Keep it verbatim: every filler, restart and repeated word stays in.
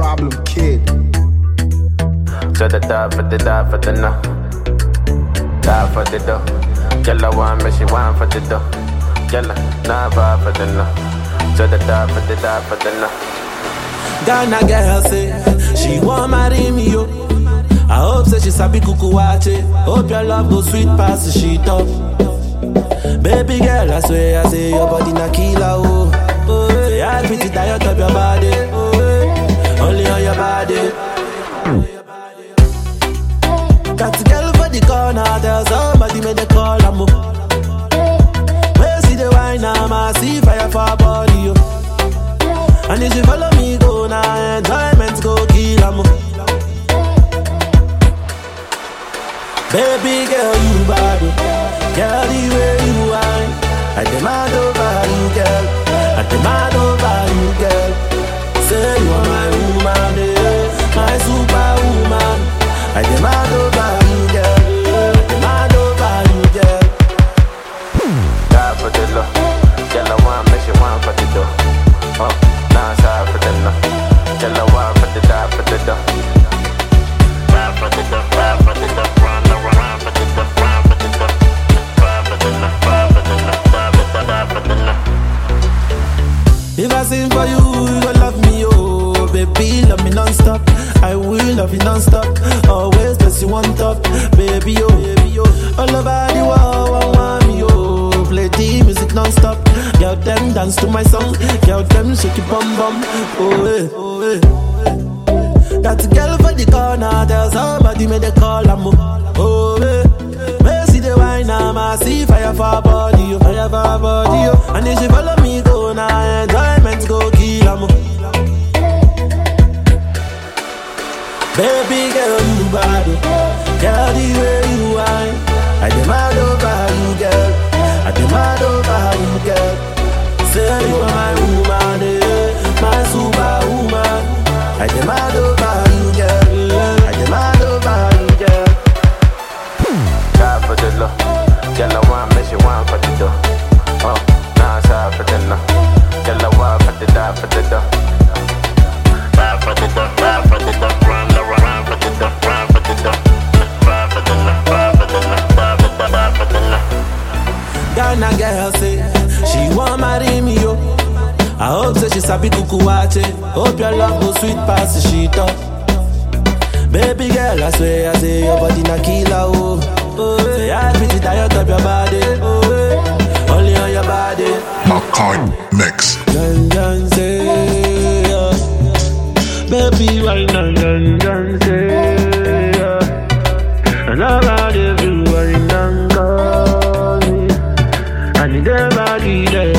problem kid. So the die for the die for the no. Die for the dough. Girl, I want me, she want for the dough. Girl, nah vibe for the no. So the die for the die for the no. Ghana girl say she want marry me yo. I hope say she sabi kuku wache. Hope your love go sweet past the shit up. Baby girl, I swear I say your body na killer oh. Oh, say I pretty tired of your body. Oh, only on your body. Got a girl for the corner, tell somebody make the call I'm up. Where see the wine, I'ma see fire for her body yo. And if you follow me, go now, enjoyment go kill em. Baby girl, you bad, girl, the way you whine, I demand over you, girl. I demand over you, girl. Say you are my woman, eh, my superwoman. I demand over you, girl. I demand over you, girl. Die for the love, girl, I want me, she want for the dough. Oh. Nah, sorry for the no. Tell her why for the die for the dough. Ride for the dough, ride for the dough, run the run for the dough, run for the dough. Ride for the no, ride for the no, ride for the die for the no. If I sing for you, you gon' love me, oh baby, love me non-stop. I will love you non-stop. Always place you on top, baby, oh, baby, oh. All over the world, I want me, oh. Play the music non-stop. Girl, them dance to my song. Girl, them shake your bum bum. Oh, eh, oh, eh. That's a girl for the corner. Tell somebody make the call I'm up. Oh, eh. May see the wine, I'ma see fire for her body, oh. Fire for her body, oh. And if she follow me, go now, enjoyment go kill em. Baby girl, you bad, girl, the way you whine, I demand over you, girl. I demand over you, girl. Say you are my woman, eh, my superwoman. I demand over you, girl. I demand over you, girl. Die for the love, girl, I want me, she want for the dough. Oh, nah, sorry for the no. Girl, I want for the die for the dough. Ride for the dough, ride for the dough, run the run for the dough, run for the dough. Ride for the no, ride for the no, ride for the ride for the no. Ghana girl say she want marry me yo. I hope say she sabi kuku wache. Hope your love go sweet past the shit up. Baby girl, I swear I say your body na killer oh. Oh, say I pretty tired of your body. Oh, eh, only on your body. Makai Mix. Dun dun say, yeah. Baby, why dun dun dun say, yeah. And I'm out of you, why dun call me. I need everybody there.